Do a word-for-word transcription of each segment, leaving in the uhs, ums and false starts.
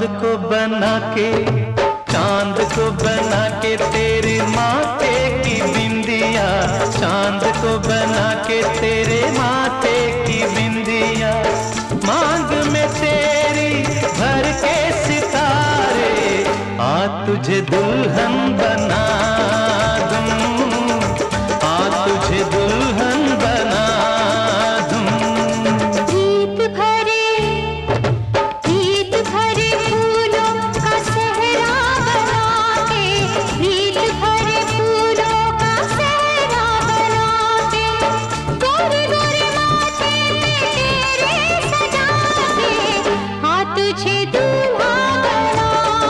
को बना के, चांद को बना के तेरे माथे की बिंदिया, चांद को बना के तेरे माथे की बिंदिया, मांग में तेरी भर के सितारे, आ तुझे दुल्हन बना दूं, आ तुझे दुल्हन बना दूं। प्रीत भरे प्रीत भरे फूलों का सहरा बना के, प्रीत भरे फूलों का सहरा बना के, गोरे गोरे माथे पे तेरे सजा के, हाँ तुझे दूल्हा बना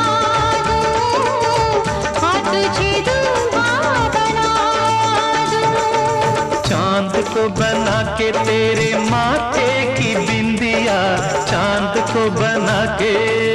दूं, हाँ तुझे दूल्हा बना दूं। चांद को बना के तेरे माथे की बिंदिया, चांद को बना के।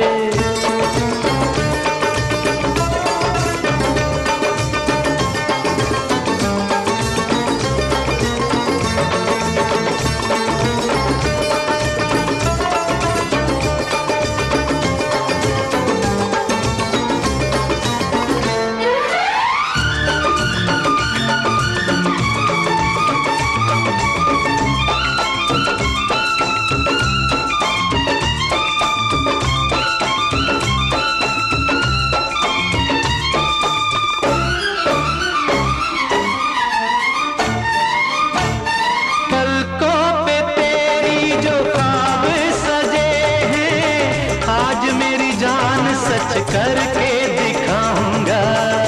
पलकों पे तेरी जो ख्वाब सजे हैं, आज मेरी जान सच करके दिखाऊंगा।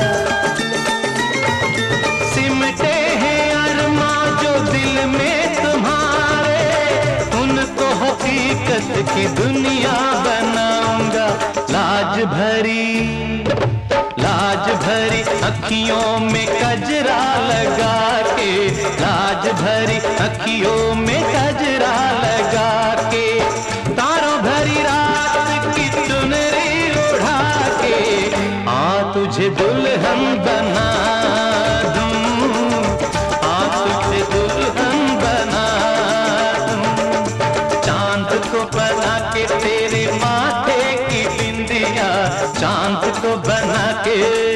सिमटे हैं अरमां जो दिल में तुम्हारे, उनको हकीकत की दुनिया बनाऊंगा। लाज भरी लाज भरी अखियों में कजरा लगा के, लाज भरी अखियों में कजरा लगा के, तारों भरी रात की चुनरी उड़ा के, आ तुझे दुल्हन बना दूं, आ तुझे दुल्हन बना दूं। चांद को बना के तेरे माथे की बिंदिया, चांद को बना के।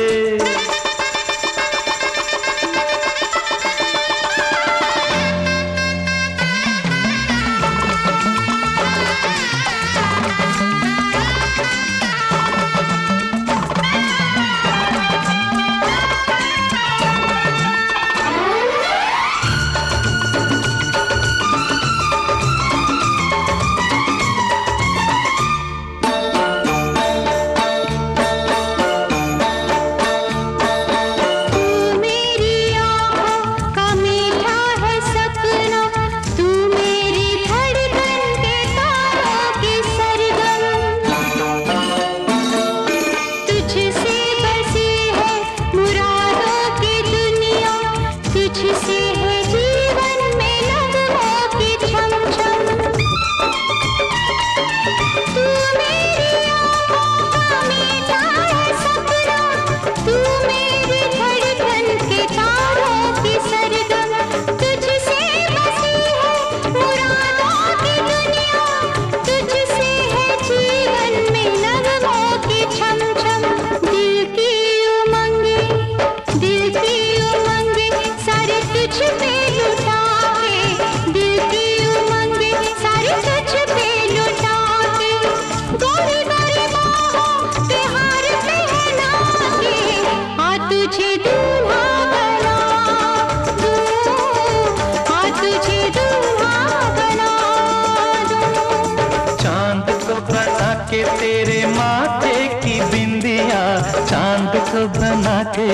के तेरे माथे की बिंदिया, चांद को बना के।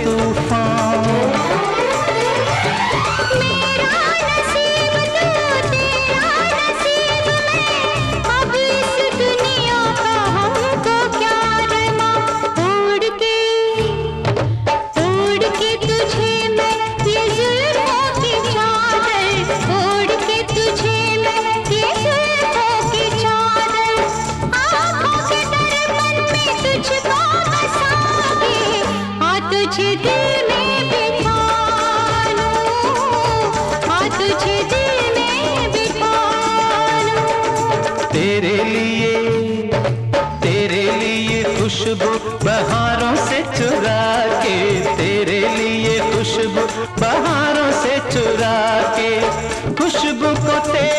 तूफान। मेरा नसीब तू, तेरा नसीब मैं, अब इस दुनिया का हमको क्या रमा। ओढ़ के ओढ़ के तुझे मैं ये जुल्फों की चादर, ओढ़ के तुझे मैं ये जुल्फों की चादर, आँखों के दर्पण में तुझको बसा के आ तुझे दिल में बिठा लूं, आ तुझे दिल में बिठा लूं। तेरे लिए तेरे लिए खुशबू बहारों से चुरा के, तेरे लिए खुशबू बहारों से चुरा के, खुशबू को तेरे